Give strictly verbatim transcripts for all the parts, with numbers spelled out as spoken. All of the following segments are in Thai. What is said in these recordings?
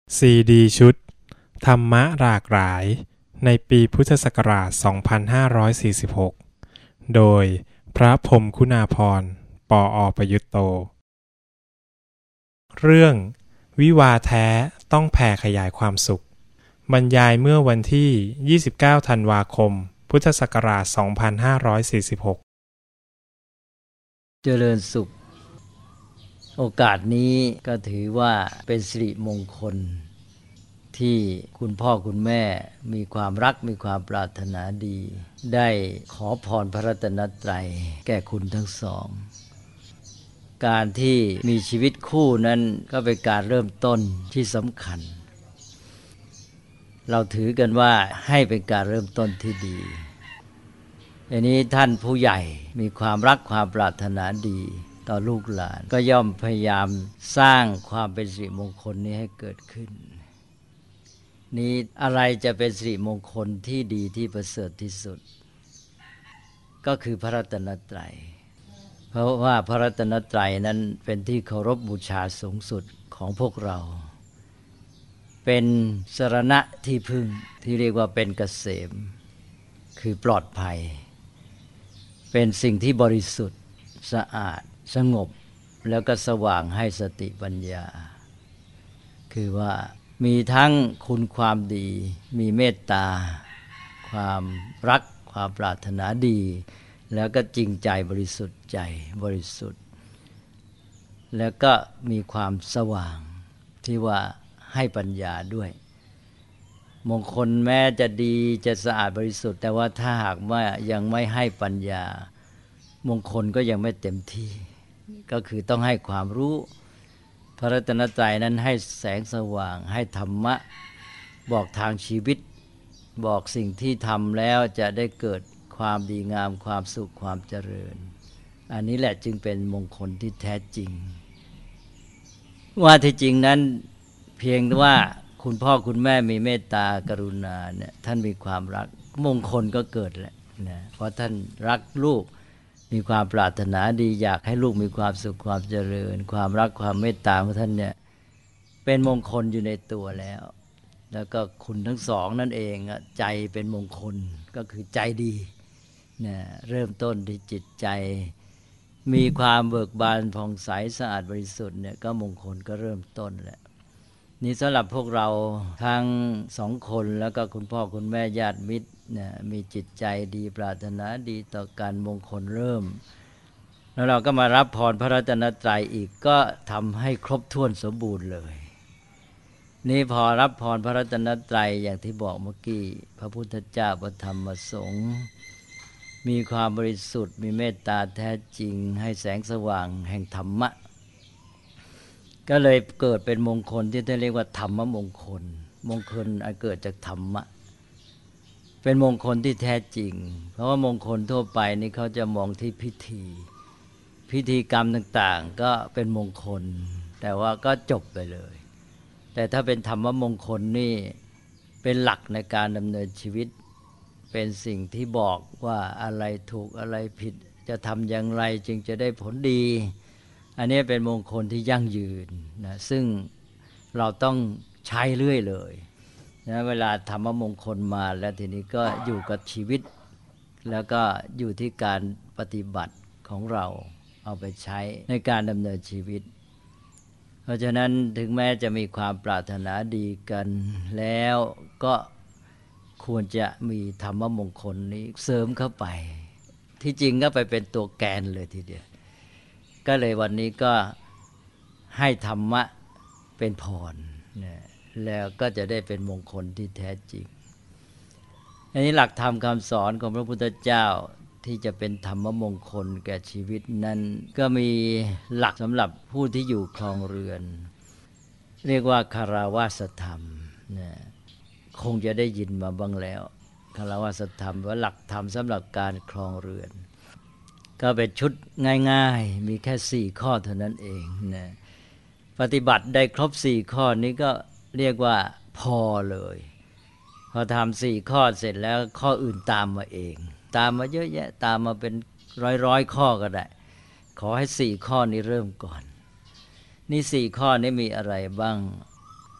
ซีดีชุดธรรมะหลากหลายในปีพุทธศักราช สองพันห้าร้อยสี่สิบหก โดยพระพรหมคุณาภรณ์ ปออประยุตโต เรื่องวิวาห์แท้ต้องแผ่ขยายความสุขบรรยายเมื่อวันที่ ยี่สิบเก้า ธันวาคม พุทธศักราช สองพันห้าร้อยสี่สิบหกเจริญสุขโอกาสนี้ก็ถือว่าเป็นสิริมงคลที่คุณพ่อคุณแม่มีความรักมีความปรารถนาดีได้ขอพรพระรัตนตรัยแก่คุณทั้งสองการที่มีชีวิตคู่นั้นก็เป็นการเริ่มต้นที่สำคัญเราถือกันว่าให้เป็นการเริ่มต้นที่ดีอันนี้ท่านผู้ใหญ่มีความรักความปรารถนาดีต่อลูกหลานก็ย่อมพยายามสร้างความเป็นสิริมงคลนี้ให้เกิดขึ้นนี้อะไรจะเป็นสิริมงคลที่ดีที่ประเสริฐที่สุดก็คือพระรัตนตรัยเพราะว่าพระรัตนตรัยนั้นเป็นที่เคารพบูชาสูงสุดของพวกเราเป็นสรณะที่พึ่งที่เรียกว่าเป็นเกษมคือปลอดภัยเป็นสิ่งที่บริสุทธิ์สะอาดสงบแล้วก็สว่างให้สติปัญญาคือว่ามีทั้งคุณความดีมีเมตตาความรักความปรารถนาดีแล้วก็จริงใจบริสุทธิ์ใจบริสุทธิ์แล้วก็มีความสว่างที่ว่าให้ปัญญาด้วยมงคลแม้จะดีจะสะอาดบริสุทธิ์แต่ว่าถ้าหากว่ายังไม่ให้ปัญญามงคลก็ยังไม่เต็มที่ก็คือต้องให้ความรู้พระรัตนตรัยนั้นให้แสงสว่างให้ธรรมะบอกทางชีวิตบอกสิ่งที่ทำแล้วจะได้เกิดความดีงามความสุขความเจริญอันนี้แหละจึงเป็นมงคลที่แท้จริงว่าที่จริงนั้นเพียงว่าคุณพ่อคุณแม่มีเมตตากรุณาเนี่ยท่านมีความรักมงคลก็เกิดแหละนะเพราะท่านรักลูกมีความปรารถนาดีอยากให้ลูกมีความสุขความเจริญความรักความเมตตาของท่านเนี่ยเป็นมงคลอยู่ในตัวแล้วแล้วก็คุณทั้งสองนั่นเองใจเป็นมงคลก็คือใจดีเนี่ยเริ่มต้นที่จิตใจมีความเบิกบานผ่องใสสะอาดบริสุทธิ์เนี่ยก็มงคลก็เริ่มต้นแหละนี่สำหรับพวกเราทั้งสองคนแล้วก็คุณพ่อคุณแม่ญาติมิตรเนี่ยมีจิตใจดีปรารถนาดีต่อการมงคลเริ่มแล้วเราก็มารับพรพระรัตนตรัยอีกก็ทำให้ครบถ้วนสมบูรณ์เลยนี่พอรับพรพระรัตนตรัยอย่างที่บอกเมื่อกี้พระพุทธเจ้าพระธรรมพระสงฆ์มีความบริสุทธิ์มีเมตตาแท้จริงให้แสงสว่างแห่งธรรมะก็เลยเกิดเป็นมงคลที่ท่านเรียกว่าธรรมมงคลมงคลอันเกิดจากธรรมะเป็นมงคลที่แท้จริงเพราะว่ามงคลทั่วไปนี่เขาจะมองที่พิธีพิธีกรรมต่างๆก็เป็นมงคลแต่ว่าก็จบไปเลยแต่ถ้าเป็นธรรมมงคลนี่เป็นหลักในการดำเนินชีวิตเป็นสิ่งที่บอกว่าอะไรถูกอะไรผิดจะทำอย่างไรจึงจะได้ผลดีอันนี้เป็นมงคลที่ยั่งยืนนะซึ่งเราต้องใช้เรื่อยเลยนะเวลาธรรมมงคลมาแล้วทีนี้ก็อยู่กับชีวิตแล้วก็อยู่ที่การปฏิบัติของเราเอาไปใช้ในการดำเนินชีวิตเพราะฉะนั้นถึงแม้จะมีความปรารถนาดีกันแล้วก็ควรจะมีธรรมมงคลนี้เสริมเข้าไปที่จริงก็ไปเป็นตัวแกนเลยทีเดียวก็เลยวันนี้ก็ให้ธรรมะเป็นพรนะแล้วก็จะได้เป็นมงคลที่แท้จริงอันนี้หลักธรรมคำสอนของพระพุทธเจ้าที่จะเป็นธรรมมงคลแก่ชีวิตนั้นก็มีหลักสำหรับผู้ที่อยู่ครองเรือนเรียกว่าคารวาสธรรมนะคงจะได้ยินมาบ้างแล้วคารวาสธรรมว่าหลักธรรมสำหรับการครองเรือนก็เป็นชุดง่ายๆมีแค่สี่ข้อเท่านั้นเองนะปฏิบัติได้ครบสี่ข้อนี้ก็เรียกว่าพอเลยพอทำสี่ข้อเสร็จแล้วข้ออื่นตามมาเองตามมาเยอะแยะตามมาเป็นร้อยๆข้อก็ได้ขอให้สี่ข้อนี้เริ่มก่อนนี่สี่ข้อนี้มีอะไรบ้าง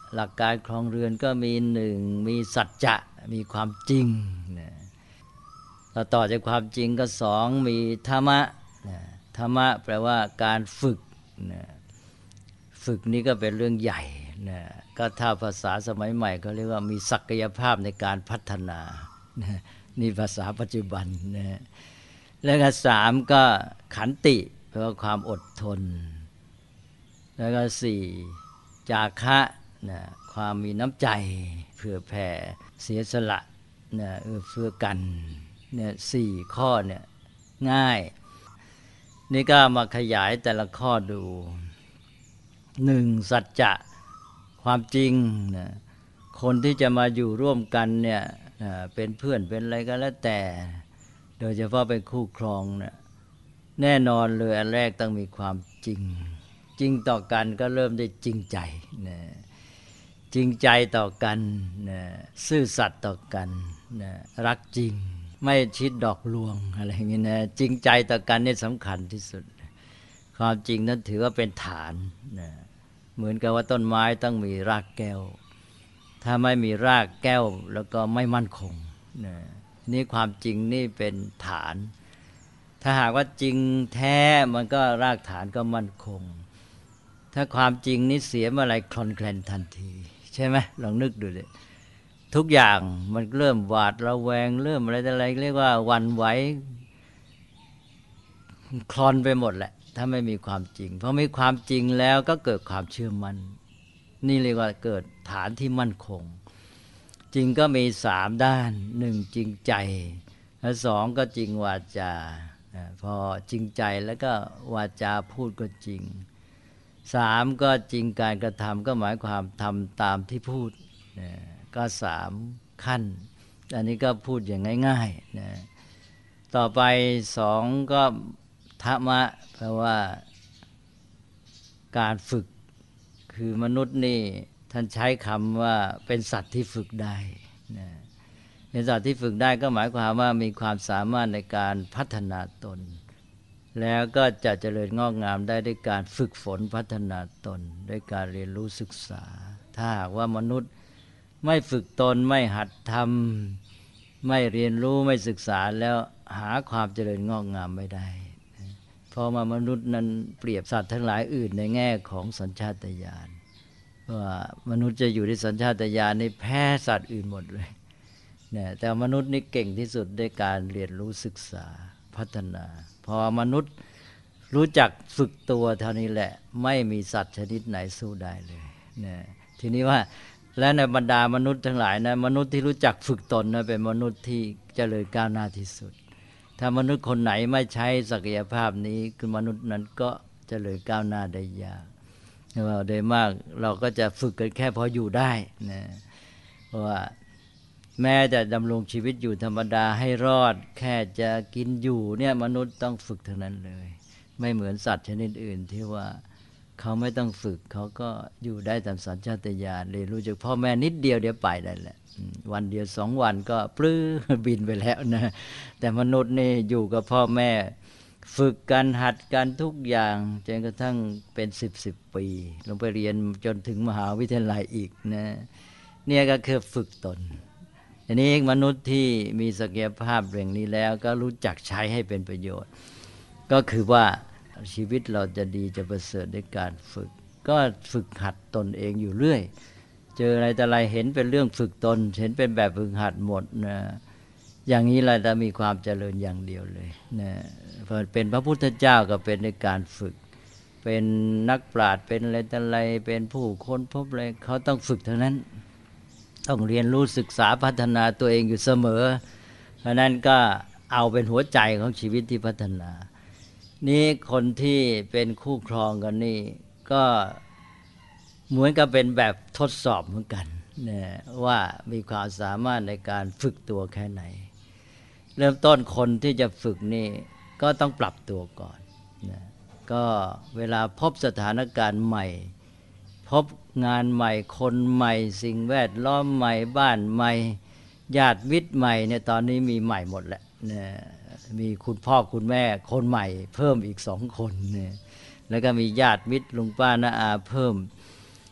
หลักการครองเรือนก็มีหนึ่งมีสัจจะมีความจริงนะต่อต่อจากความจริงก็สองมีธรรมะนะธรรมะแปลว่าการฝึกนะฝึกนี้ก็เป็นเรื่องใหญ่นะก็ถ้าภาษาสมัยใหม่ก็เรียกว่ามีศักยภาพในการพัฒนานะนี่ภาษาปัจจุบันนะแล้วก็สามก็ขันติแปลว่าความอดทนแล้วก็สี่จาคะนะความมีน้ำใจเผื่อแผ่เสียสละนะเอื้อเฟื้อกันเนี่ยสี่ข้อเนี่ยง่ายนี่ก็มาขยายแต่ละข้อดูหนึ่งสัจจะความจริงนะคนที่จะมาอยู่ร่วมกันเนี่ยนะเป็นเพื่อนเป็นอะไรก็แล้วแต่โดยเฉพาะเป็นคู่ครองเนี่ยแน่นอนเลยอันแรกต้องมีความจริงจริงต่อกันก็เริ่มได้จริงใจนะจริงใจต่อกันนะซื่อสัตย์ต่อกันนะรักจริงไม่ชิดดอกลวงอะไรอย่างนี้นะจริงใจต่อกันนี่สำคัญที่สุดความจริงนั้นถือว่าเป็นฐานนะเหมือนกับว่าต้นไม้ต้องมีรากแก้วถ้าไม่มีรากแก้วแล้วก็ไม่มั่นคงนะนี่ความจริงนี่เป็นฐานถ้าหากว่าจริงแท้มันก็รากฐานก็มั่นคงถ้าความจริงนี่เสียเมื่อไรคลอนแคลนทันทีใช่ไหมลองนึกดูเลยทุกอย่างมันเริ่มหวาดระแวงเริ่มอะไรอะไรเรียกว่าหวั่นไหวคลอนไปหมดแหละถ้าไม่มีความจริงเพราะมีความจริงแล้วก็เกิดความเชื่อมั่นนี่เรียกว่าเกิดฐานที่มั่นคงจริงก็มีสามด้านหนึ่งจริงใจและสองก็จริงวาจาพอจริงใจแล้วก็วาจาพูดก็จริงสามก็จริงการกระทำก็หมายความทำตามที่พูดก็สามขั้นอันนี้ก็พูดอย่างง่ายๆนะต่อไปสองก็ธรรมะแปลว่าการฝึกคือมนุษย์นี่ท่านใช้คำว่าเป็นสัตว์ที่ฝึกได้นะเป็นสัตว์ที่ฝึกได้ก็หมายความว่ามีความสามารถในการพัฒนาตนแล้วก็จะเจริญงอกงามได้ด้วยการฝึกฝนพัฒนาตนด้วยการเรียนรู้ศึกษาถ้าหากว่ามนุษย์ไม่ฝึกตนไม่หัดทำไม่เรียนรู้ไม่ศึกษาแล้วหาความเจริญงอกงามไม่ได้เพราะว่ามนุษย์นั้นเปรียบสัตว์ทั้งหลายอื่นในแง่ของสัญชาตญาณว่ามนุษย์จะอยู่ในสัญชาตญาณนี่แพ้สัตว์อื่นหมดเลยเนี่ยแต่มนุษย์นี่เก่งที่สุดด้วยการเรียนรู้ศึกษาพัฒนาพอมนุษย์รู้จักฝึกตัวเท่านี้แหละไม่มีสัตว์ชนิดไหนสู้ได้เลยเนี่ยทีนี้ว่าและในบรรดามนุษย์ทั้งหลายนะมนุษย์ที่รู้จักฝึกตนนะเป็นมนุษย์ที่เจริญก้าวหน้าที่สุดถ้ามนุษย์คนไหนไม่ใช้ศักยภาพนี้คือมนุษย์นั้นก็เจริญก้าวหน้าได้ยากว่าโดยมากเราก็จะฝึกกันแค่พออยู่ได้นะเพราะว่าแม้จะดำรงชีวิตอยู่ธรรมดาให้รอดแค่จะกินอยู่เนี่ยมนุษย์ต้องฝึกทั้งนั้นเลยไม่เหมือนสัตว์ชนิดอื่นที่ว่าเขาไม่ต้องฝึกเขาก็อยู่ได้ตามสัญชาตญาณเรียนรู้จากพ่อแม่นิดเดียวเดี๋ยวไปได้แหละวันเดียวสองวันก็ปลื้อบินไปแล้วนะแต่มนุษย์นี่อยู่กับพ่อแม่ฝึกกันหัดกันทุกอย่างจนกระทั่งเป็นสิบสิบปีลงไปเรียนจนถึงมหาวิทยาลัยอีกนะเนี่ยก็คือฝึกตนอันนี้มนุษย์ที่มีศักยภาพเรื่องนี้แล้วก็รู้จักใช้ให้เป็นประโยชน์ก็คือว่าชีวิตเราจะดีจะประเสริฐด้วยการฝึกก็ฝึกหัดตนเองอยู่เรื่อยเจออะไรแต่อะไรเห็นเป็นเรื่องฝึกตนเห็นเป็นแบบฝึกหัดหมดนะอย่างนี้เราจะมีความเจริญอย่างเดียวเลยนะพอเป็นพระพุทธเจ้าก็เป็นในการฝึกเป็นนักปราชญ์เป็นอะไรแต่อะไรเป็นผู้ค้นพบอะไรเขาต้องฝึกเท่านั้นต้องเรียนรู้ศึกษาพัฒนาตัวเองอยู่เสมอเพราะนั้นก็เอาเป็นหัวใจของชีวิตที่พัฒนานี่คนที่เป็นคู่ครองกันนี่ก็เหมือนกับเป็นแบบทดสอบเหมือนกันนะว่ามีความสามารถในการฝึกตัวแค่ไหนเริ่มต้นคนที่จะฝึกนี่ก็ต้องปรับตัวก่อนนะก็เวลาพบสถานการณ์ใหม่พบงานใหม่คนใหม่สิ่งแวดล้อมใหม่บ้านใหม่ญาติมิตรใหม่เนี่ยตอนนี้มีใหม่หมดแหละนะมีคุณพ่อคุณแม่คนใหม่เพิ่มอีกสองคนเนี่ยแล้วก็มีญาติมิตรลุงป้าน้าอาเพิ่ม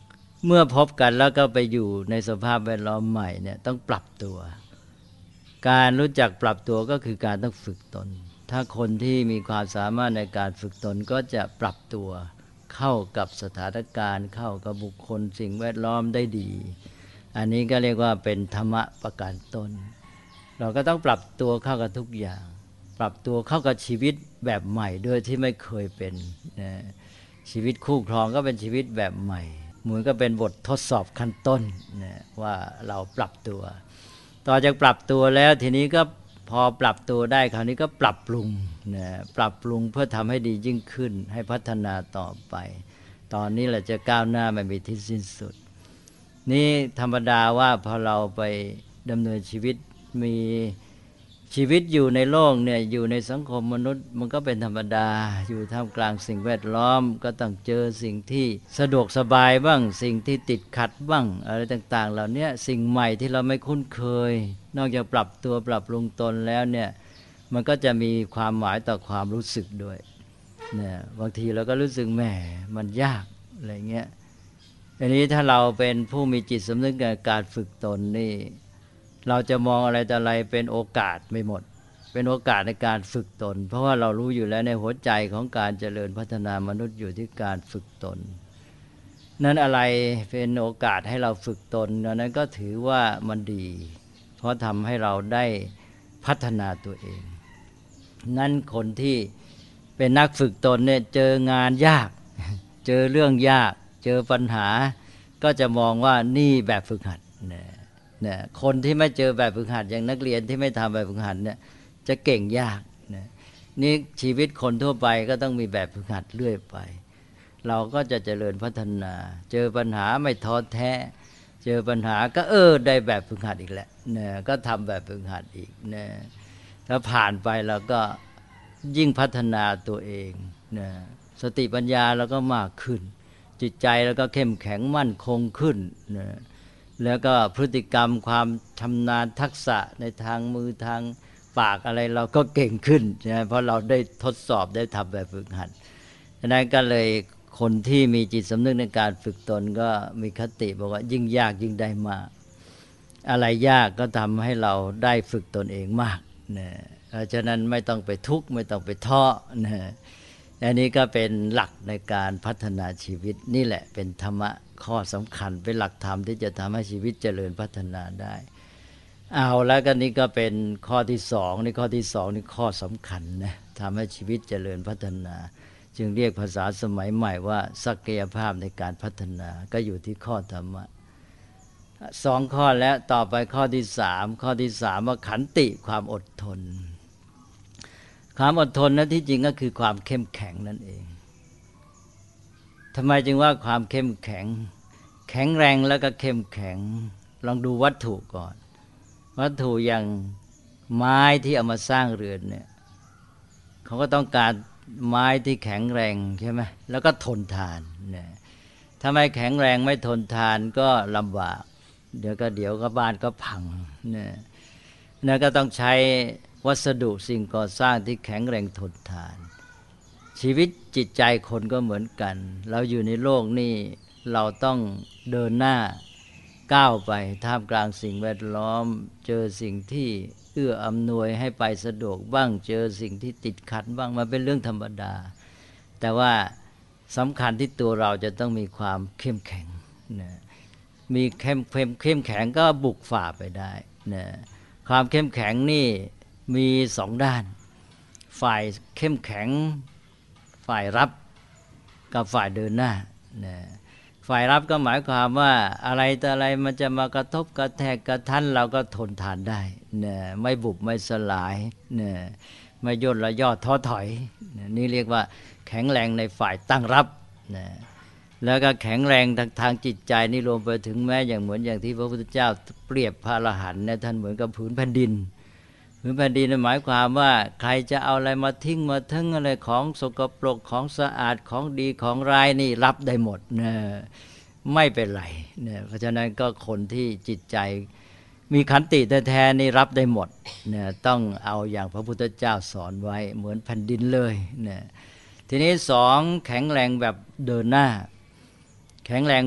เมื่อพบกันแล้วก็ไปอยู่ในสภาพแวดล้อมใหม่เนี่ยต้องปรับตัวการรู้จักปรับตัวก็คือการต้องฝึกตนถ้าคนที่มีความสามารถในการฝึกตนก็จะปรับตัวเข้ากับสถานการณ์เข้ากับบุคคลสิ่งแวดล้อมได้ดีอันนี้ก็เรียกว่าเป็นธรรมะประการตนเราก็ต้องปรับตัวเข้ากับทุกอย่างปรับตัวเข้ากับชีวิตแบบใหม่ด้วยที่ไม่เคยเป็นนะชีวิตคู่ครองก็เป็นชีวิตแบบใหม่เหมือนก็เป็นบททดสอบขั้นต้นนะว่าเราปรับตัวต่อจากปรับตัวแล้วทีนี้ก็พอปรับตัวได้คราวนี้ก็ปรับปรุงนะปรับปรุงเพื่อทำให้ดียิ่งขึ้นให้พัฒนาต่อไปตอนนี้แหละจะก้าวหน้าไม่มีที่สิ้นสุดนี่ธรรมดาว่าพอเราไปดำเนินชีวิตมีชีวิตอยู่ในโลกเนี่ยอยู่ในสังคมมนุษย์มันก็เป็นธรรมดาอยู่ท่ามกลางสิ่งแวดล้อมก็ต้องเจอสิ่งที่สะดวกสบายบ้างสิ่งที่ติดขัดบ้างอะไรต่างๆเหล่านี้สิ่งใหม่ที่เราไม่คุ้นเคยนอกจากปรับตัวปรับปรุงตนแล้วเนี่ยมันก็จะมีความหมายต่อความรู้สึกด้วยเนี่ยบางทีเราก็รู้สึกแหมมันยากอะไรเงี้ยอันนี้ถ้าเราเป็นผู้มีจิตสำนึกในการฝึกตนนี่เราจะมองอะไรแต่อะไรเป็นโอกาสไม่หมดเป็นโอกาสในการฝึกตนเพราะว่าเรารู้อยู่แล้วในหัวใจของการเจริญพัฒนามนุษย์อยู่ที่การฝึกตนนั้นอะไรเป็นโอกาสให้เราฝึกตนนั้นก็ถือว่ามันดีเพราะทำให้เราได้พัฒนาตัวเองนั้นคนที่เป็นนักฝึกตนเนี่ยเจองานยากเจอเรื่องยากเจอปัญหาก็จะมองว่านี่แบบฝึกหัดเนี่ยเนี่ยคนที่ไม่เจอแบบฝึกหัดอย่างนักเรียนที่ไม่ทำแบบฝึกหัดเนี่ยจะเก่งยากเนี่ยนี่ชีวิตคนทั่วไปก็ต้องมีแบบฝึกหัดเรื่อยไปเราก็จะเจริญพัฒนาเจอปัญหาไม่ท้อแท้เจอปัญหาก็เออได้แบบฝึกหัดอีกแหละเนี่ยก็ทำแบบฝึกหัดอีกเนี่ยถ้าผ่านไปเราก็ยิ่งพัฒนาตัวเองเนี่ยสติปัญญาเราก็มากขึ้นจิตใจเราก็เข้มแข็งมั่นคงขึ้นเนี่ยแล้วก็พฤติกรรมความชำนาญทักษะในทางมือทางปากอะไรเราก็เก่งขึ้นใช่ไหมเพราะเราได้ทดสอบได้ทำแบบฝึกหัดดังนั้นก็เลยคนที่มีจิตสำนึกในการฝึกตนก็มีคติบอกว่ายิ่งยากยิ่งได้มากอะไรยากก็ทำให้เราได้ฝึกตนเองมากนะเพราะฉะนั้นไม่ต้องไปทุกข์ไม่ต้องไปท้อนะอันนี้ก็เป็นหลักในการพัฒนาชีวิตนี่แหละเป็นธรรมะข้อสำคัญเป็นหลักธรรมที่จะทำให้ชีวิตเจริญพัฒนาได้เอาแล้วก็นี่ก็เป็นข้อที่สองนี่ข้อที่สองนี่ข้อสำคัญนะทำให้ชีวิตเจริญพัฒนาจึงเรียกภาษาสมัยใหม่ว่าศักยภาพในการพัฒนาก็อยู่ที่ข้อธรรมะสองข้อแล้วต่อไปข้อที่สามข้อที่สามว่าขันติความอดทนความอดทนนั้นที่จริงก็คือความเข้มแข็งนั่นเองทำไมจึงว่าความเข้มแข็งแข็งแรงแล้วก็เข้มแข็งลองดูวัตถุก่อนวัตถุอย่างไม้ที่เอามาสร้างเรือนเนี่ยเขาก็ต้องการไม้ที่แข็งแรงใช่ไหมแล้วก็ทนทานเนี่ยถ้าไม่แข็งแรงไม่ทนทานก็ลำบากเดี๋ยวก็เดี๋ยวก็บ้านก็พังเนี่ยนั่นก็ต้องใช้วัสดุสิ่งก่อสร้างที่แข็งแรงทนทานชีวิตจิตใจคนก็เหมือนกันเราอยู่ในโลกนี้เราต้องเดินหน้าก้าวไปท่ามกลางสิ่งแวดล้อมเจอสิ่งที่เอื้ออำนวยให้ไปสะดวกบ้างเจอสิ่งที่ติดขัดบ้างมันเป็นเรื่องธรรมดาแต่ว่าสำคัญที่ตัวเราจะต้องมีความเข้มแข็งนะมีเข้มเข้มเข้มแข็งก็บุกฝ่าไปได้นะความเข้มแข็งนี่มีสองด้านฝ่ายเข้มแข็งฝ่ายรับกับฝ่ายเดินหน้านะฝ่ายรับก็หมายความว่าอะไรแต่อะไรมันจะมากระทบกระแทกกระทันเราก็ทนทานได้นะไม่บุบไม่สลายนะไม่ย่นระย่อท้อถอยนะนี่เรียกว่าแข็งแรงในฝ่ายตั้งรับนะแล้วก็แข็งแรงทางทางจิตใจนี่รวมไปถึงแม้อย่างเหมือนอย่างที่พระพุทธเจ้าเปรียบพระอรหันต์เนี่ยท่านเหมือนกับผืนแผ่นดินผืนแผ่นดินหมายความว่าใครจะเอาอะไรมาทิ้งมาทั้งอะไรของสกปรกของสะอาดของดีของร้ายนี่รับได้หมดนะไม่เป็นไรนะเพราะฉะนั้นก็คนที่จิตใจมีขันติแท้ๆนี่รับได้หมดนะต้องเอาอย่างพระพุทธเจ้าสอนไว้เหมือนแผ่นดินเลยนะทีนี้สองแข็งแรงแบบเดินหน้าแข็งแรงแบบ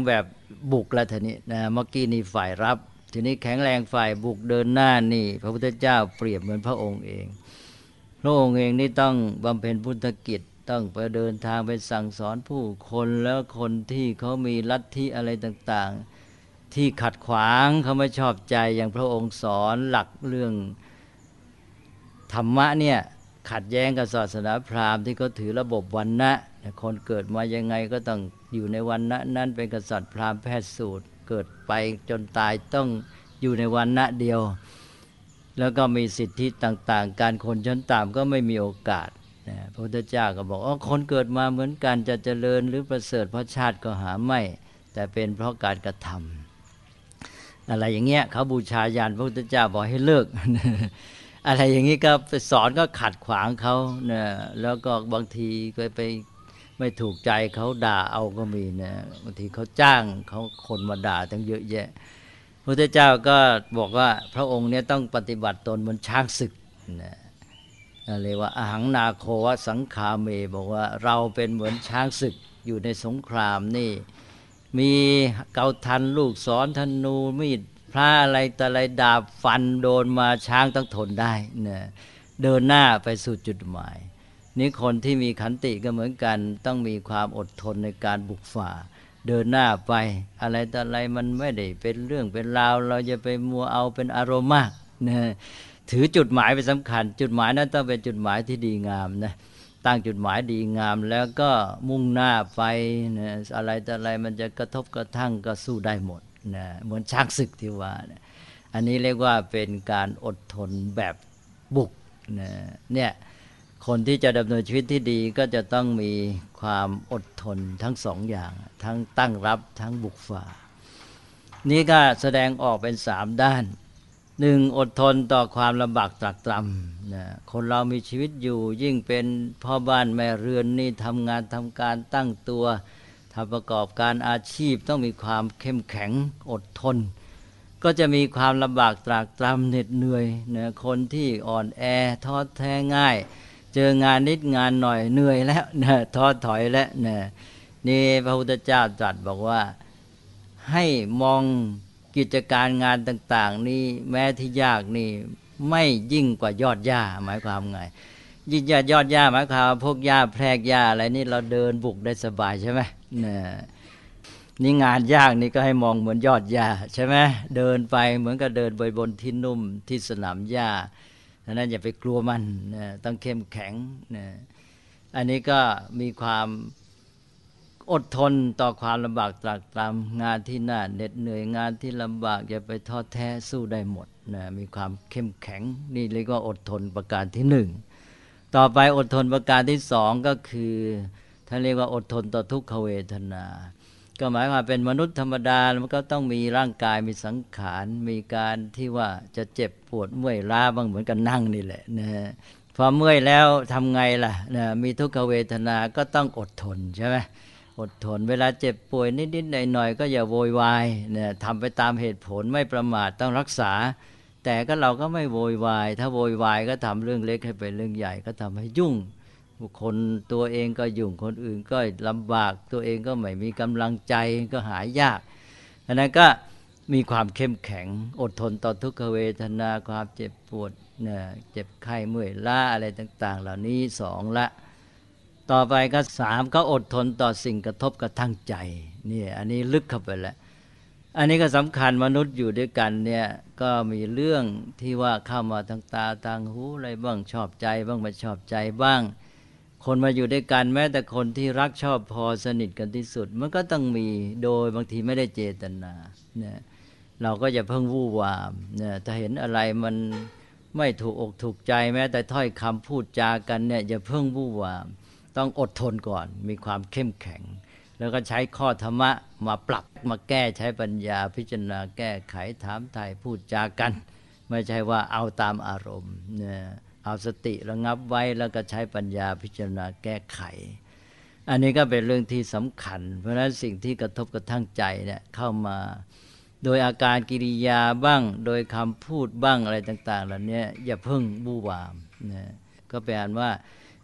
บุกแล้วทีนี้นะเมื่อกี้นี่ฝ่ายรับทีนี้แข็งแรงฝ่ายบุกเดินหน้านี่พระพุทธเจ้าเปรียบเหมือนพระองค์เองพระองค์เองนี่ต้องบำเพ็ญพุทธกิจต้องไปเดินทางไปสั่งสอนผู้คนแล้วคนที่เขามีลัทธิอะไรต่างๆที่ขัดขวางเขาไม่ชอบใจอย่างพระองค์สอนหลักเรื่องธรรมะเนี่ยขัดแย้งกับศาสนาพราหมณ์ที่เขาถือระบบวรรณะคนเกิดมายังไงก็ต้องอยู่ในวรรณะนั้นเป็นกษัตริย์พราหมณ์แพทย์สูตรเกิดไปจนตายต้องอยู่ในวรรณะเดียวแล้วก็มีสิทธิต่างๆการคนชั้นต่ำก็ไม่มีโอกาสพระพุทธเจ้าก็บอกอ๋อคนเกิดมาเหมือนกันจะเจริญหรือประเสริฐเพราะชาติก็หาไม่แต่เป็นเพราะการกระทำอะไรอย่างเงี้ยเขาบูชายันพระพุทธเจ้าบอกให้เลิก อะไรอย่างนี้ก็ไปสอนก็ขัดขวางเขานะแล้วก็บางทีก็ไปไม่ถูกใจเขาด่าเอาก็มีนะบางทีเขาจ้างเขาคนมาด่าตั้งเยอะแยะพระพุทธเจ้าก็บอกว่าพระองค์เนี่ยต้องปฏิบัติตนเหมือนช้างศึกนะเรียกว่าอหังนาโควสังขาเมบอกว่าเราเป็นเหมือนช้างศึกอยู่ในสงครามนี่มีเกาทันลูกศรธนูมีดพระอะไรแต่อะไรดาบฟันโดนมาช้างต้องทนได้นะเดินหน้าไปสู่จุดหมายนี่คนที่มีขันติก็เหมือนกันต้องมีความอดทนในการบุกฝ่าเดินหน้าไปอะไรแต่อะไรมันไม่ได้เป็นเรื่องเป็นราวเราจะไปมัวเอาเป็นอารมณ์มากนะถือจุดหมายเป็นสำคัญจุดหมายนั้นต้องเป็นจุดหมายที่ดีงามนะตั้งจุดหมายดีงามแล้วก็มุ่งหน้าไปนะอะไรแต่อะไรมันจะกระทบกระทั่งก็สู้ได้หมดนะเหมือนช้างศึกที่ว่านะอันนี้เรียกว่าเป็นการอดทนแบบบุกนะเนี่ยคนที่จะดำเนินชีวิตที่ดีก็จะต้องมีความอดทนทั้งสองอย่างทั้งตั้งรับทั้งบุกฝ่านี่ก็แสดงออกเป็นสามด้านหนึ่งอดทนต่อความลำบากตรากตรำนะคนเรามีชีวิตอยู่ยิ่งเป็นพ่อบ้านแม่เรือนนี่ทำงานทำการตั้งตัวทำประกอบการอาชีพต้องมีความเข้มแข็งอดทนก็จะมีความลำบากตรากตรำเหน็ดเหนื่อยนะคนที่อ่อนแอท้อแท้ง่ายเจองานนิดงานหน่อยเหนื่อยแล้วนะท้อถอยแล้วนะนี่พระพุทธเจ้าตรัสบอกว่าให้มองกิจการงานต่างๆนี่แม้ที่ยากนี่ไม่ยิ่งกว่ายอดหญ้าหมายความไงยิ่งยอดยอดหญ้าหมายความพวกหญ้าแพรกหญ้าอะไรนี่เราเดินบุกได้สบายใช่ไหมนะนี่งานยากนี่ก็ให้มองเหมือนยอดหญ้าใช่ไหมเดินไปเหมือนกับเดินบนบนที่นุ่มที่สนามหญ้าดังนั้นอย่าไปกลัวมันนะต้องเข้มแข็งนะอันนี้ก็มีความอดทนต่อความลำบากตรากตรำงานที่น่าเหน็ดเหนื่อยงานที่ลำบากอย่าไปท้อแท้สู้ได้หมดนะมีความเข้มแข็งนี่เรียกว่าอดทนประการที่หนึ่งต่อไปอดทนประการที่สองก็คือท่านเรียกว่าอดทนต่อทุกขเวทนาก็หมายความเป็นมนุษย์ธรรมดามันก็ต้องมีร่างกายมีสังขารมีการที่ว่าจะเจ็บปวดเมื่อยล้าบ้างเหมือนกันนั่งนี่แหละนะพอเมื่อยแล้วทำไงล่ะนะมีทุกขเวทนาก็ต้องอดทนใช่ไหมอดทนเวลาเจ็บป่วยนิดๆหน่อยๆก็อย่าโวยวายนะทำไปตามเหตุผลไม่ประมาทต้องรักษาแต่ก็เราก็ไม่โวยวายถ้าโวยวายก็ทำเรื่องเล็กให้เป็นเรื่องใหญ่ก็ทำให้ยุ่งคนตัวเองก็ยุ่งคนอื่นก็ลำบากตัวเองก็ไม่มีกำลังใจก็หายยากอันนั้นก็มีความเข้มแข็งอดทนต่อทุกขเวทนาความเจ็บปวดเนี่ยเจ็บไข้เมื่อยล้าอะไรต่างๆเหล่านี้สองละต่อไปก็สามก็อดทนต่อสิ่งกระทบกระทั่งใจนี่อันนี้ลึกเข้าไปแล้วอันนี้ก็สำคัญมนุษย์อยู่ด้วยกันเนี่ยก็มีเรื่องที่ว่าเข้ามาทางตาทางหูอะไรบ้างชอบใจบ้างไม่ชอบใจบ้างคนมาอยู่ด้วยกันแม้แต่คนที่รักชอบพอสนิทกันที่สุดมันก็ต้องมีโดยบางทีไม่ได้เจตนาเนี่ยเราก็อย่าเพิ่งวู่วามเนี่ยถ้าเห็นอะไรมันไม่ถูกอกถูกใจแม้แต่ถ้อยคำพูดจากันเนี่ยอย่าเพิ่งวู่วามต้องอดทนก่อนมีความเข้มแข็งแล้วก็ใช้ข้อธรรมะมาปรับมาแก้ใช้ปัญญาพิจารณาแก้ไขถามไถ่พูดจากันไม่ใช่ว่าเอาตามอารมณ์เนี่ยเอาสติระงับไว้แล้วก็ใช้ปัญญาพิจารณาแก้ไขอันนี้ก็เป็นเรื่องที่สำคัญเพราะฉะนั้นสิ่งที่กระทบกระทั่งใจเนี่ยเข้ามาโดยอาการกิริยาบ้างโดยคำพูดบ้างอะไรต่างๆเหล่านี้อย่าเพิ่งบู้วามนะก็แปลว่า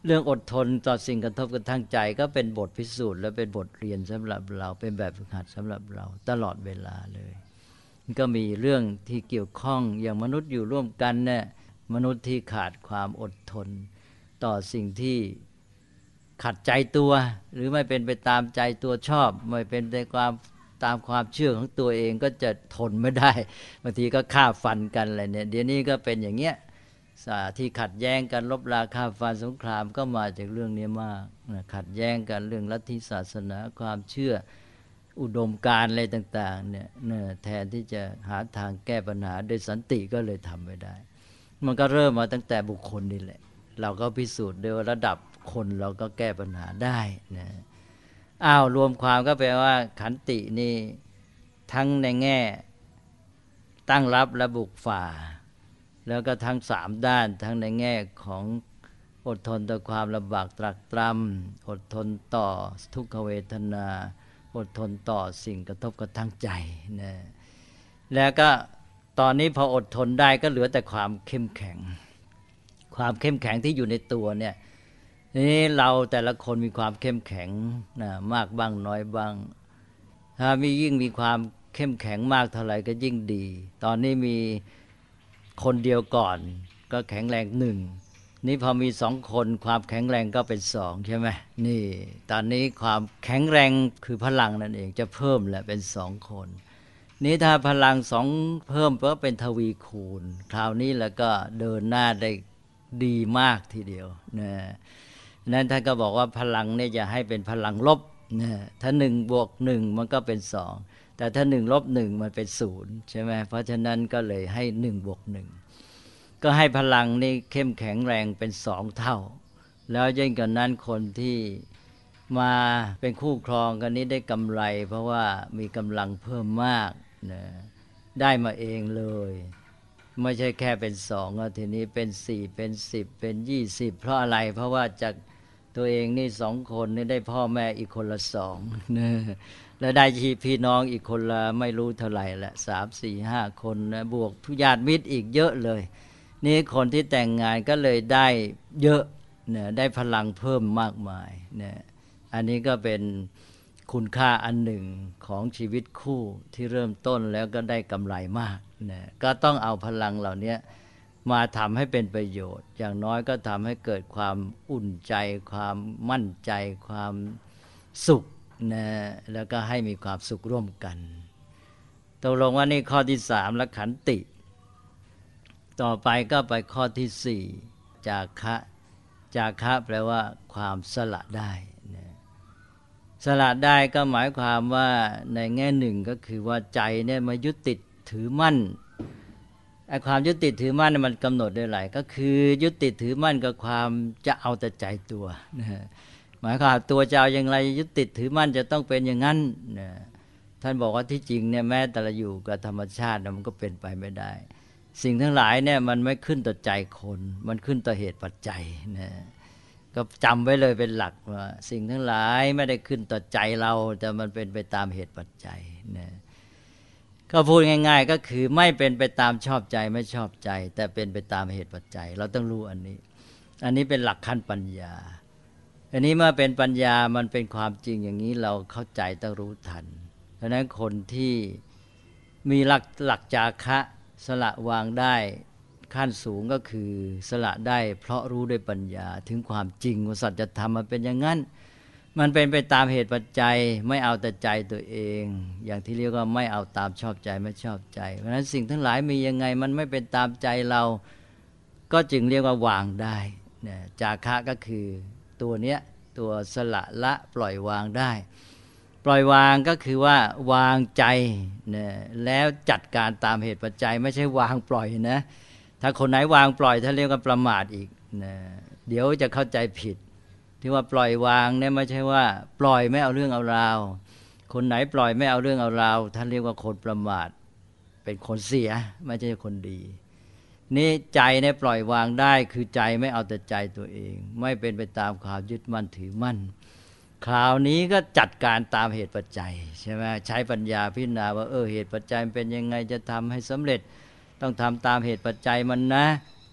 เรื่องอดทนต่อสิ่งกระทบกระทั่งใจก็เป็นบทพิสูจน์และเป็นบทเรียนสำหรับเราเป็นแบบฝึกหัดสำหรับเราตลอดเวลาเลยก็มีเรื่องที่เกี่ยวข้องอย่างมนุษย์อยู่ร่วมกันเนี่ยมนุษย์ที่ขาดความอดทนต่อสิ่งที่ขัดใจตัวหรือไม่เป็นไปตามใจตัวชอบไม่เป็นไปความตามความเชื่อของตัวเองก็จะทนไม่ได้บางทีก็ฆ่าฟันกันอะไรเนี่ยเดี๋ยวนี้ก็เป็นอย่างเงี้ยที่ขัดแย้งกันลบราฆ่าฟันสงครามก็มาจากเรื่องนี้มากขัดแย้งกันเรื่องลัทธิศาสนาความเชื่ออุดมการณ์อะไรต่างๆเนี่ยแทนที่จะหาทางแก้ปัญหาโดยสันติก็เลยทำไม่ได้มันก็เริ่มมาตั้งแต่บุคคลนี่แหละเราก็พิสูจน์โดยระดับคนเราก็แก้ปัญหาได้นะอ้าวรวมความก็แปลว่าขันตินี่ทั้งในแง่ตั้งรับและบุกฝ่าแล้วก็ทั้งสามด้านทั้งในแง่ของอดทนต่อความลำบากตรากตรำอดทนต่อทุกขเวทนาอดทนต่อสิ่งกระทบกระทั่งใจนะแล้วก็ตอนนี้พออดทนได้ก็เหลือแต่ความเข้มแข็งความเข้มแข็งที่อยู่ในตัวเนี่ยนี่เราแต่ละคนมีความเข้มแข็งนะมากบ้างน้อยบ้างถ้ามียิ่งมีความเข้มแข็งมากเท่าไหร่ก็ยิ่งดีตอนนี้มีคนเดียวก่อนก็แข็งแรงหนึ่งนี่พอมีสองคนความแข็งแรงก็เป็นสองใช่ไหมนี่ตอนนี้ความแข็งแรงคือพลังนั่นเองจะเพิ่มแหละเป็นสองคนนี่ถ้าพลังสองเพิ่มก็เป็นทวีคูณคราวนี้แล้วก็เดินหน้าได้ดีมากทีเดียวนะนั้นท่านก็บอกว่าพลังเนี่ยจะให้เป็นพลังลบนะถ้าหนึ่งบวกหนึ่งมันก็เป็นสองแต่ถ้าหนึ่งลบหนึ่งมันเป็นศูนย์ใช่ไหมเพราะฉะนั้นก็เลยให้หนึ่งบวกหนึ่งก็ให้พลังนี่เข้มแข็งแรงเป็นสองเท่าแล้วยิ่งกว่านั้นคนที่มาเป็นคู่ครองกันนี้ได้กำไรเพราะว่ามีกำลังเพิ่มมากนะได้มาเองเลยไม่ใช่แค่เป็นสองทีนี้เป็นสี่เป็นสิบเป็นยี่สิบเพราะอะไรเพราะว่าจากตัวเองนี่สองคนนี่ได้พ่อแม่อีกคนละสองนะแล้วได้พี่น้องอีกคนละไม่รู้เท่าไหร่ละสามสี่ห้าคนนะบวกญาติมิตรอีกเยอะเลยนี่คนที่แต่งงานก็เลยได้เยอะเนี่ยได้พลังเพิ่มมากมายเนี่ยอันนี้ก็เป็นคุณค่าอันหนึ่งของชีวิตคู่ที่เริ่มต้นแล้วก็ได้กำไรมากเนี่ยก็ต้องเอาพลังเหล่านี้มาทำให้เป็นประโยชน์อย่างน้อยก็ทำให้เกิดความอุ่นใจความมั่นใจความสุขนะแล้วก็ให้มีความสุขร่วมกันตกลงว่านี่ข้อที่สามและขันติต่อไปก็ไปข้อที่สี่จาคะจาคะแปลว่าความสละได้นะสละได้ก็หมายความว่าในแง่หนึ่งก็คือว่าใจเนี่ยมายึดติดถือมั่นไอ้ความยึดติดถือมั่นเนี่ยมันกำหนดได้หลายก็คือยึดติดถือมั่นกับความจะเอาแต่ใจตัวนะหมายความตัวจะเอาอย่างไรยึดติดถือมั่นจะต้องเป็นอย่างนั้นนะท่านบอกว่าที่จริงเนี่ยแม้แต่เราอยู่กับธรรมชาติมันก็เป็นไปไม่ได้สิ่งทั้งหลายเนี่ยมันไม่ขึ้นต่อใจคนมันขึ้นต่อเหตุปัจจัยนะก็จำไว้เลยเป็นหลักว่าสิ่งทั้งหลายไม่ได้ขึ้นต่อใจเราแต่มันเป็นไปตามเหตุปัจจัยนะก็พูดง่ายๆก็คือไม่เป็นไปตามชอบใจไม่ชอบใจแต่เป็นไปตามเหตุปัจจัยเราต้องรู้อันนี้อันนี้เป็นหลักขั้นปัญญาอันนี้เมื่อเป็นปัญญามันเป็นความจริงอย่างนี้เราเข้าใจต้องรู้ทันเพราะฉะนั้นคนที่มีหลักหลักจาคะสละวางได้ขั้นสูงก็คือสละได้เพราะรู้ด้วยปัญญาถึงความจริงว่าสัจธรรมมันเป็นอย่างนั้นมันเป็นไปตามเหตุปัจจัยไม่เอาแต่ใจตัวเองอย่างที่เรียกว่าไม่เอาตามชอบใจไม่ชอบใจเพราะฉะนั้นสิ่งทั้งหลายมียังไงมันไม่เป็นตามใจเราก็จึงเรียกว่าวางได้เนี่ยจาคะก็คือตัวเนี้ยตัวสละละปล่อยวางได้ปล่อยวางก็คือว่าวางใจเนี่ยแล้วจัดการตามเหตุปัจจัยไม่ใช่วางปล่อยนะถ้าคนไหนวางปล่อยถ้าเรียกว่าประมาทอีกนะเดี๋ยวจะเข้าใจผิดที่ว่าปล่อยวางเนี่ยไม่ใช่ว่าปล่อยไม่เอาเรื่องเอาราวคนไหนปล่อยไม่เอาเรื่องเอาราวท่านเรียกว่าคนประมาทเป็นคนเสียไม่ใช่คนดีนี่ใจเนี่ยปล่อยวางได้คือใจไม่เอาแต่ใจตัวเองไม่เป็นไปตามความยึดมั่นถือมั่นคราวนี้ก็จัดการตามเหตุปัจจัยใช่ไหมใช้ปัญญาพิจารณาว่าเออเหตุปัจจัยเป็นยังไงจะทำให้สำเร็จต้องทำตามเหตุปัจจัยมันนะ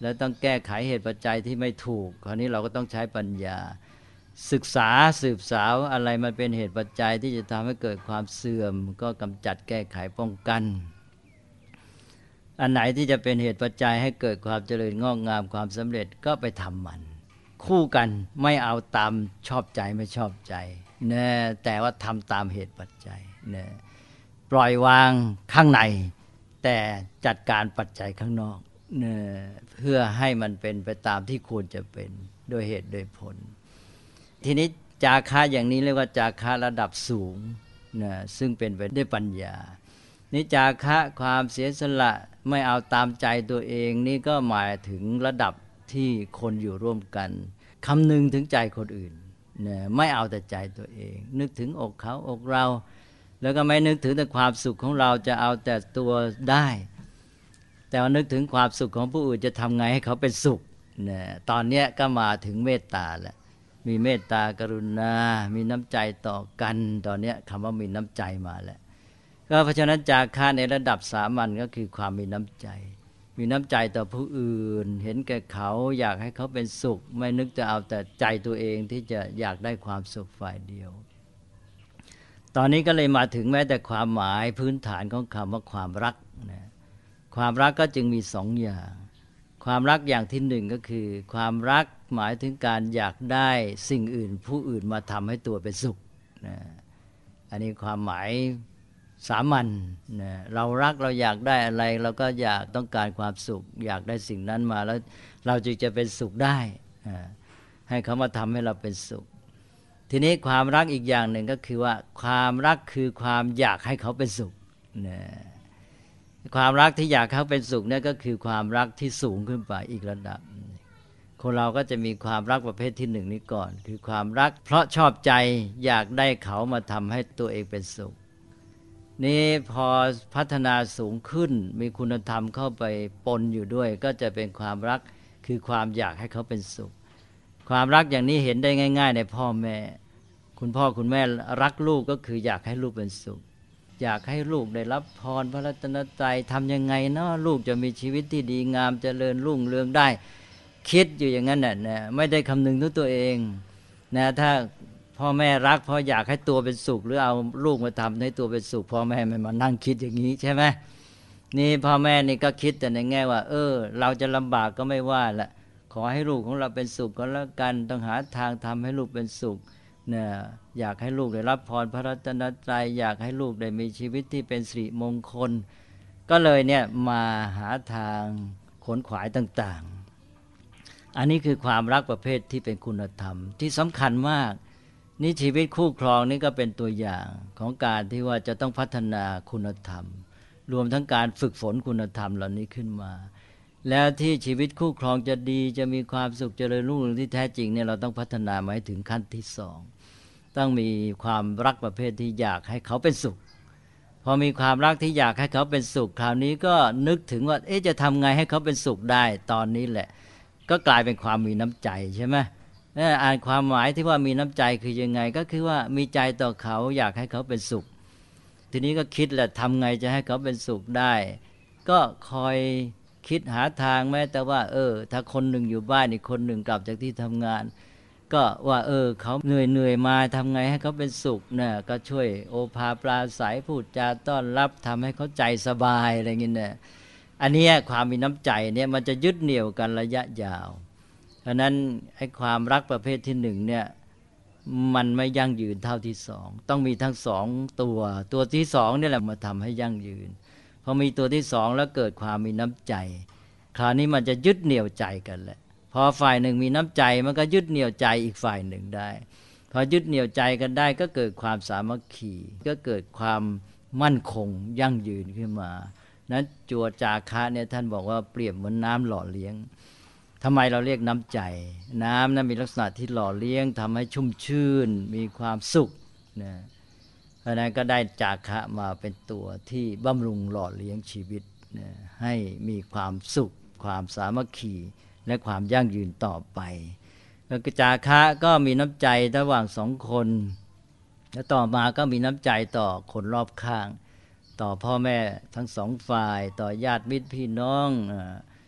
แล้วต้องแก้ไขเหตุปัจจัยที่ไม่ถูกคราวนี้เราก็ต้องใช้ปัญญาศึกษาสืบสาวอะไรมันเป็นเหตุปัจจัยที่จะทำให้เกิดความเสื่อมก็กำจัดแก้ไขป้องกันอันไหนที่จะเป็นเหตุปัจจัยให้เกิดความเจริญงอกงามความสำเร็จก็ไปทำมันคู่กันไม่เอาตามชอบใจไม่ชอบใจนะแต่ว่าทำตามเหตุปัจจัยนะปล่อยวางข้างในแต่จัดการปัจจัยข้างนอกนะเพื่อให้มันเป็นไปตามที่ควรจะเป็นโดยเหตุโดยผลทีนี้จาคะอย่างนี้เรียกว่าจาคะระดับสูงนะซึ่งเป็นไปด้วยปัญญานี่จาคะความเสียสละไม่เอาตามใจตัวเองนี่ก็หมายถึงระดับที่คนอยู่ร่วมกันคำนึงถึงใจคนอื่นนะไม่เอาแต่ใจตัวเองนึกถึงอกเขาอกเราแล้วก็ไม่นึกถึงแต่ความสุขของเราจะเอาแต่ตัวได้แต่ว่านึกถึงความสุขของผู้อื่นจะทำไงให้เขาเป็นสุขนะตอนนี้ก็มาถึงเมตตาแล้วมีเมตตากรุณามีน้ำใจต่อกันตอนนี้คำว่ามีน้ำใจมาแล้วก็เพราะฉะนั้นจาคะในระดับสามัญก็คือความมีน้ำใจมีน้ำใจต่อผู้อื่นเห็นแก่เขาอยากให้เขาเป็นสุขไม่นึกจะเอาแต่ใจตัวเองที่จะอยากได้ความสุขฝ่ายเดียวตอนนี้ก็เลยมาถึงแม้แต่ความหมายพื้นฐานของคำว่าความรักนะความรักก็จึงมีสองอย่างความรักอย่างที่หนึ่งก็คือความรักหมายถึงการอยากได้สิ่งอื่นผู้อื่นมาทำให้ตัวเป็นสุขนะอันนี้ความหมายสามัญนะเรารักเราอยากได้อะไรเราก็อยากต้องการความสุขอยากได้สิ่งนั้นมาแล้วเราจึงจะเป็นสุขได้นะให้เขามาทำให้เราเป็นสุขทีนี้ความรักอีกอย่างหนึ่งก็คือว่าความรักคือความอยากให้เขาเป็นสุขนะความรักที่อยากเขาเป็นสุขเนี่ยก็คือความรักที่สูงขึ้นไปอีกระดับคนเราก็จะมีความรักประเภทที่หนึ่งนี้ก่อนคือความรักเพราะชอบใจอยากได้เขามาทำให้ตัวเองเป็นสุขนี่พอพัฒนาสูงขึ้นมีคุณธรรมเข้าไปปนอยู่ด้วยก็จะเป็นความรักคือความอยากให้เขาเป็นสุขความรักอย่างนี้เห็นได้ง่ายๆในพ่อแม่คุณพ่อคุณแม่รักลูกก็คืออยากให้ลูกเป็นสุขอยากให้ลูกได้รับพรพระรัตนตรัยทำยังไงเนาะลูกจะมีชีวิตที่ดีงามเจริญรุ่งเรืองได้คิดอยู่อย่างนั้นน่ะนะไม่ได้คำนึงถึงตัวเองนะถ้าพ่อแม่รักเพราะอยากให้ตัวเป็นสุขหรือเอาลูกมาทำให้ตัวเป็นสุขพ่อแม่ไม่มานั่งคิดอย่างนี้ใช่ไหมนี่พ่อแม่นี่ก็คิดแต่ในแง่ว่าเออเราจะลำบากก็ไม่ว่าละขอให้ลูกของเราเป็นสุขก็แล้วกันต้องหาทางทำให้ลูกเป็นสุขเนี่ยอยากให้ลูกได้รับพรพระรัตนตรัยอยากให้ลูกได้มีชีวิตที่เป็นสิริมงคลก็เลยเนี่ยมาหาทางขนขวายต่างๆอันนี้คือความรักประเภทที่เป็นคุณธรรมที่สำคัญมากนี่ชีวิตคู่ครองนี่ก็เป็นตัวอย่างของการที่ว่าจะต้องพัฒนาคุณธรรมรวมทั้งการฝึกฝนคุณธรรมเหล่านี้ขึ้นมาแล้วที่ชีวิตคู่ครองจะดีจะมีความสุขเจริญรุ่งเรืองที่แท้จริงเนี่ยเราต้องพัฒนามาให้ถึงขั้นที่สองต้องมีความรักประเภทที่อยากให้เขาเป็นสุขพอมีความรักที่อยากให้เขาเป็นสุขคราวนี้ก็นึกถึงว่าเอ๊ะจะทำไงให้เขาเป็นสุขได้ตอนนี้แหละก็กลายเป็นความมีน้ำใจใช่ไหมอ่านความหมายที่ว่ามีน้ำใจคือยังไงก็คือว่ามีใจต่อเขาอยากให้เขาเป็นสุขทีนี้ก็คิดแหละทำไงจะให้เขาเป็นสุขได้ก็คอยคิดหาทางแม้แต่ว่าเออถ้าคนหนึ่งอยู่บ้านอีกคนหนึ่งกลับจากที่ทำงานก็ว่าเออเขาเหนื่อยเหนื่อยมาทำไงให้เขาเป็นสุขเนี่ยก็ช่วยโอภาปราศัยพูดจาต้อนรับทำให้เขาใจสบายอะไรเงี้ยเนี่ยอันนี้ความมีน้ำใจเนี่ยมันจะยึดเหนี่ยวกันระยะยาวเพราะนั้นไอ้ความรักประเภทที่หนึ่งเนี่ยมันไม่ยั่งยืนเท่าที่สองต้องมีทั้งสองตัวตัวที่สองนี่แหละมาทำให้ยั่งยืนพอมีตัวที่สองแล้วเกิดความมีน้ำใจคราวนี้มันจะยึดเหนี่ยวใจกันแหละพอฝ่ายหนึ่งมีน้ำใจมันก็ยึดเหนี่ยวใจอีกฝ่ายหนึ่งได้พอยึดเหนี่ยวใจกันได้ก็เกิดความสามัคคีก็เกิดความมั่นคงยั่งยืนขึ้นมานั้นจัวจาคะเนี่ยท่านบอกว่าเปรียบเหมือนน้ำหล่อเลี้ยงทำไมเราเรียกน้ำใจน้ำนั้นมีลักษณะที่หล่อเลี้ยงทำให้ชุ่มชื่นมีความสุขนะเพราะนั้นก็ได้จาคะมาเป็นตัวที่บำรุงหล่อเลี้ยงชีวิตนะให้มีความสุขความสามัคคีและความยั่งยืนต่อไปแล้วก็จาคะก็มีน้ำใจระหว่างสองคนแล้วต่อมาก็มีน้ำใจต่อคนรอบข้างต่อพ่อแม่ทั้งสองฝ่ายต่อญาติมิตรพี่น้อง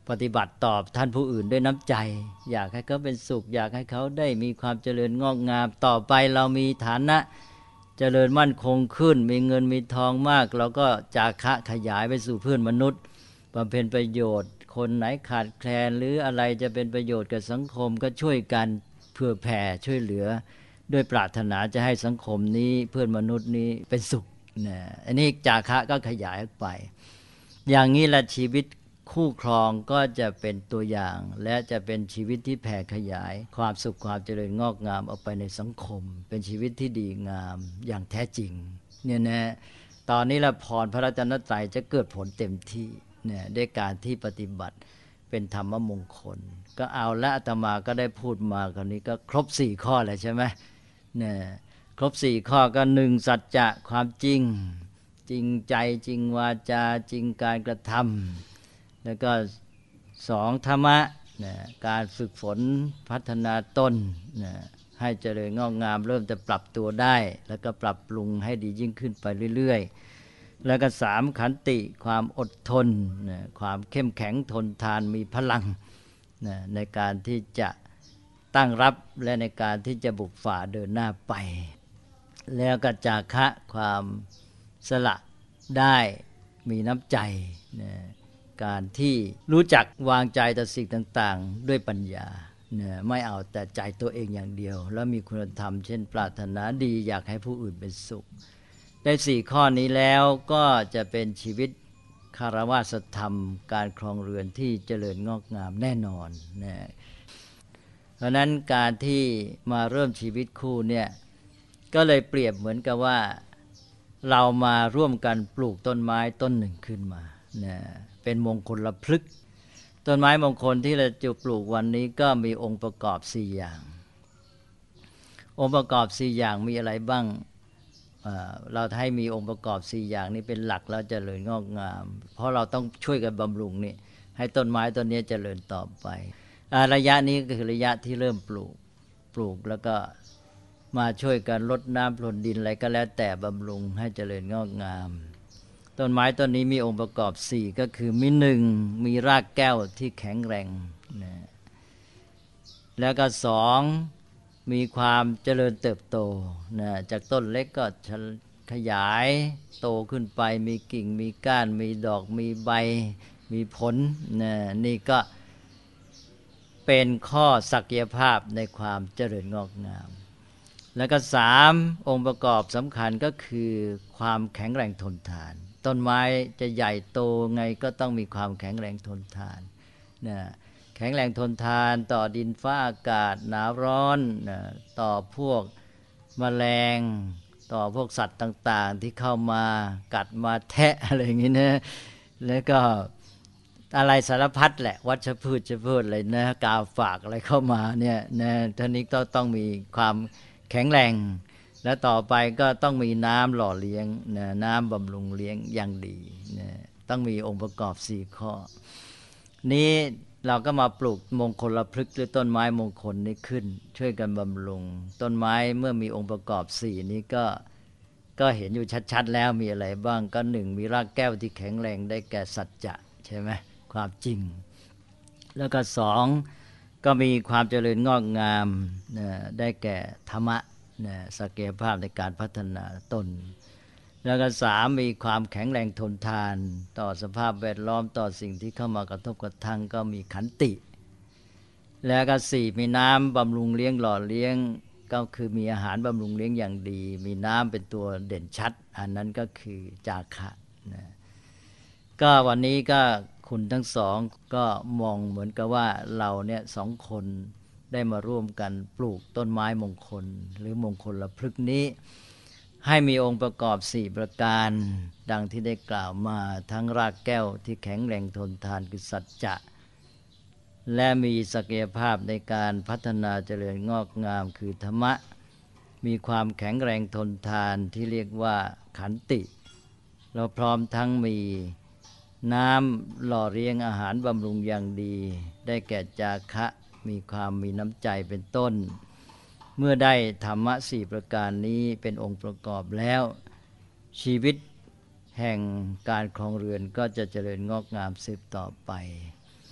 ปฏิบัติตอบท่านผู้อื่นด้วยน้ำใจอยากให้เขาเป็นสุขอยากให้เขาได้มีความเจริญงอกงามต่อไปเรามีฐานะเจริญมั่นคงขึ้นมีเงินมีทองมากเราก็จาคะขยายไปสู่เพื่อนมนุษย์บำเพ็ญประโยชน์คนไหนขาดแคลนหรืออะไรจะเป็นประโยชน์กับสังคมก็ช่วยกันเพื่อแผ่ช่วยเหลือด้วยปรารถนาจะให้สังคมนี้เพื่อนมนุษย์นี้เป็นสุขนะอันนี้จาคะก็ขยายออกไปอย่างนี้ละชีวิตคู่ครองก็จะเป็นตัวอย่างและจะเป็นชีวิตที่แผ่ขยายความสุขความเจริญงอกงามออกไปในสังคมเป็นชีวิตที่ดีงามอย่างแท้จริงเนี่ยนะตอนนี้ละพรพระรัตนตรัยจะเกิดผลเต็มที่เนี่ยด้วยการที่ปฏิบัติเป็นธรรมมงคลก็เอาละอาตมาก็ได้พูดมาคราวนี้ก็ครบสี่ข้อแล้วใช่ไหมเนี่ยครบสี่ข้อก็หนึ่งสัจจะความจริงจริงใจจริงวาจาจริงการกระทำแล้วก็สองธรรมะนะการฝึกฝนพัฒนาตนนะให้เจริญงอกงามเริ่มจะปรับตัวได้แล้วก็ปรับปรุงให้ดียิ่งขึ้นไปเรื่อยๆแล้วก็สามขันติความอดทนนะความเข้มแข็งทนทานมีพลังนะในการที่จะตั้งรับและในการที่จะบุกฝ่าเดินหน้าไปแล้วก็จาคะความสละได้มีน้ำใจนะการที่รู้จักวางใจต่อสิ่งต่างๆด้วยปัญญาเนี่ยไม่เอาแต่ใจตัวเองอย่างเดียวแล้วมีคุณธรรมเช่นปรารถนาดีอยากให้ผู้อื่นเป็นสุขได้สี่ข้อนี้แล้วก็จะเป็นชีวิตคารวะธรรมการครองเรือนที่เจริญงอกงามแน่นอนนะเพราะนั้นการที่มาเริ่มชีวิตคู่เนี่ยก็เลยเปรียบเหมือนกับว่าเรามาร่วมกันปลูกต้นไม้ต้นหนึ่งขึ้นมานะเป็นมงคลพฤกษ์ต้นไม้มงคลที่เราจะปลูกวันนี้ก็มีองค์ประกอบสี่อย่างองค์ประกอบสี่อย่างมีอะไรบ้างเราให้มีองค์ประกอบสี่อย่างนี้เป็นหลักแล้วเจริญงอกงามเพราะเราต้องช่วยกันบำรุงนี่ให้ต้นไม้ต้นนี้เจริญต่อไประยะนี้ก็คือระยะที่เริ่มปลูกปลูกแล้วก็มาช่วยกันรดน้ำพรวนดินอะไรก็แล้วแต่บำรุงให้เจริญงอกงามต้นไม้ต้นนี้มีองค์ประกอบสี่ก็คือมีหนึ่งมีรากแก้วที่แข็งแรงนะแล้วก็สองมีความเจริญเติบโตนะจากต้นเล็กก็ขยายโตขึ้นไปมีกิ่งมีก้านมีดอกมีใบมีผลนะนี่ก็เป็นข้อศักยภาพในความเจริญงอกงามแล้วก็สามองค์ประกอบสำคัญก็คือความแข็งแรงทนทานต้นไม้จะใหญ่โตไงก็ต้องมีความแข็งแรงทนทานนะแข็งแรงทนทานต่อดินฟ้าอากาศหนาวร้อนนะต่อพวกแมลงต่อพวกสัตว์ต่างๆที่เข้ามากัดมาแทะอะไรอย่างนี้นะแล้วก็อะไรสารพัดแหละวัชพืชจะพืชอะไรนะกาฝากอะไรเข้ามาเนี่ยนะท่านี้ก็ต้องมีความแข็งแรงและต่อไปก็ต้องมีน้ำหล่อเลี้ยงนะน้ำบำรุงเลี้ยงอย่างดีนะต้องมีองค์ประกอบสี่ข้อนี้เราก็มาปลูกมงคลพฤกษ์หรือต้นไม้มงคลนี้ขึ้นช่วยกันบำรุงต้นไม้เมื่อมีองค์ประกอบสี่นี้ก็ก็เห็นอยู่ชัดๆแล้วมีอะไรบ้างก็หนึ่งมีรากแก้วที่แข็งแรงได้แก่สัจจะใช่ไหมความจริงแล้วก็สองก็มีความเจริญงอกงามนะได้แก่ธรรมะนะศักยภาพในการพัฒนาตนแล้วก็สามมีความแข็งแรงทนทานต่อสภาพแวดล้อมต่อสิ่งที่เข้ามากระทบกระทั่งก็มีขันติแล้วก็สี่มีน้ำบำรุงเลี้ยงหล่อเลี้ยงก็คือมีอาหารบำรุงเลี้ยงอย่างดีมีน้ำเป็นตัวเด่นชัดอันนั้นก็คือจาคะนะก็วันนี้ก็คุณทั้งสองก็มองเหมือนกับว่าเราเนี่ยสองคนได้มาร่วมกันปลูกต้นไม้มงคลหรือมงคลพฤกษ์นี้ให้มีองค์ประกอบสี่ประการดังที่ได้กล่าวมาทั้งรากแก้วที่แข็งแรงทนทานคือสัจจะและมีศักยภาพในการพัฒนาเจริญงอกงามคือธรรมะมีความแข็งแรงทนทานที่เรียกว่าขันติเราพร้อมทั้งมีน้ำหล่อเลี้ยงอาหารบำรุงอย่างดีได้แก่จาคะมีความมีน้ำใจเป็นต้นเมื่อได้ธรรมะสี่ประการนี้เป็นองค์ประกอบแล้วชีวิตแห่งการครองเรือนก็จะเจริญงอกงามสืบต่อไป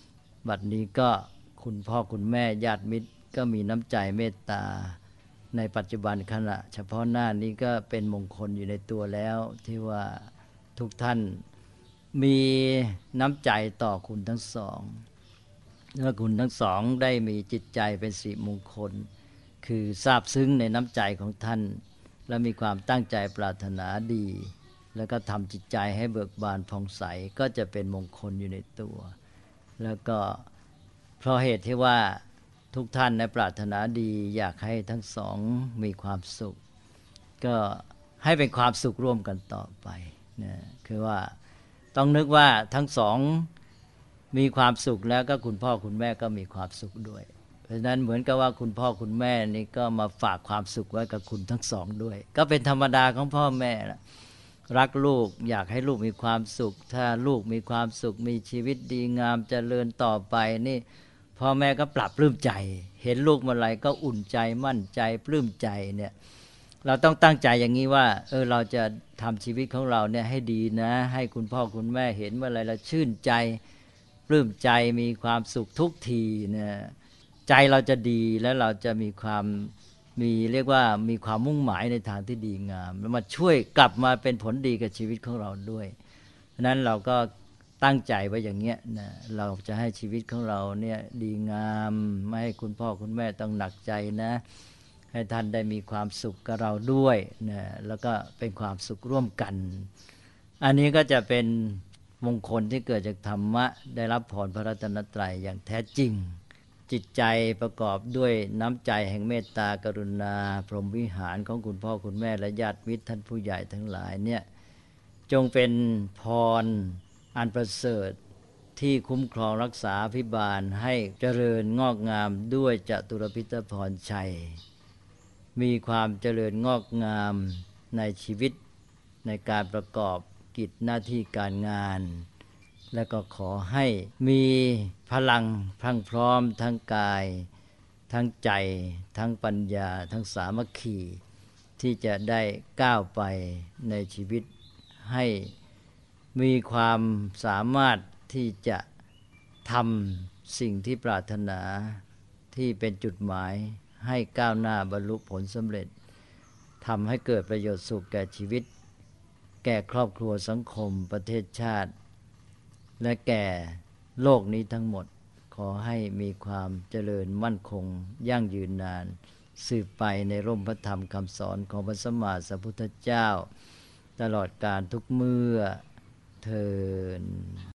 บัดนี้ก็คุณพ่อคุณแม่ญาติมิตรก็มีน้ำใจเมตตาในปัจจุบันขณะเฉพาะหน้านี้ก็เป็นมงคลอยู่ในตัวแล้วที่ว่าทุกท่านมีน้ำใจต่อคุณทั้งสองและคุณทั้งสองได้มีจิตใจเป็นสิริมงคลคือซาบซึ้งในน้ำใจของท่านและมีความตั้งใจปรารถนาดีแล้วก็ทำจิตใจให้เบิกบานผ่องใสก็จะเป็นมงคลอยู่ในตัวแล้วก็เพราะเหตุที่ว่าทุกท่านในปรารถนาดีอยากให้ทั้งสองมีความสุขก็ให้เป็นความสุขร่วมกันต่อไปนะคือว่าต้องนึกว่าทั้งสองมีความสุขแล้วก็คุณพ่อคุณแม่ก็มีความสุขด้วยเพราะฉะนั้นเหมือนกับว่าคุณพ่อคุณแม่นี่ก็มาฝากความสุขไว้กับคุณทั้งสองด้วยก็เป็นธรรมดาของพ่อแม่ละรักลูกอยากให้ลูกมีความสุขถ้าลูกมีความสุขมีชีวิตดีงามเจริญต่อไปนี่พ่อแม่ก็ปรับปลื้มใจเห็นลูกเมื่อไหร่ก็อุ่นใจมั่นใจปลื้มใจเนี่ยเราต้องตั้งใจอย่างนี้ว่าเออเราจะทำชีวิตของเราเนี่ยให้ดีนะให้คุณพ่อคุณแม่เห็นเมื่อไหร่เราชื่นใจปลื้มใจมีความสุขทุกทีเนี่ยใจเราจะดีแล้วเราจะมีความมีเรียกว่ามีความมุ่งหมายในทางที่ดีงามแล้วมาช่วยกลับมาเป็นผลดีกับชีวิตของเราด้วยเพราะนั้นเราก็ตั้งใจไว้อย่างเงี้ยนะเราจะให้ชีวิตของเราเนี่ยดีงามไม่ให้คุณพ่อคุณแม่ต้องหนักใจนะให้ท่านได้มีความสุขกับเราด้วยนะแล้วก็เป็นความสุขร่วมกันอันนี้ก็จะเป็นมงคลที่เกิดจากธรรมะได้รับพรพระรัตนตรัยอย่างแท้จริงจิตใจประกอบด้วยน้ำใจแห่งเมตตากรุณาพรหมวิหารของคุณพ่อคุณแม่และญาติมิตรท่านผู้ใหญ่ทั้งหลายเนี่ยจงเป็นพรอันประเสริฐที่คุ้มครองรักษาพิบาลให้เจริญงอกงามด้วยจตุรพิทพรชัยมีความเจริญงอกงามในชีวิตในการประกอบกิจหน้าที่การงานและก็ขอให้มีพลังพรั่งพร้อมทั้งกายทั้งใจทั้งปัญญาทั้งสามัคคีที่จะได้ก้าวไปในชีวิตให้มีความสามารถที่จะทำสิ่งที่ปรารถนาที่เป็นจุดหมายให้ก้าวหน้าบรรลุผลสำเร็จทำให้เกิดประโยชน์สุขแก่ชีวิตแก่ครอบครัวสังคมประเทศชาติและแก่โลกนี้ทั้งหมดขอให้มีความเจริญมั่นคงยั่งยืนนานสืบไปในร่มพระธรรมคำสอนของพระสัมมาสัมพุทธเจ้าตลอดกาลทุกเมื่อเทอญ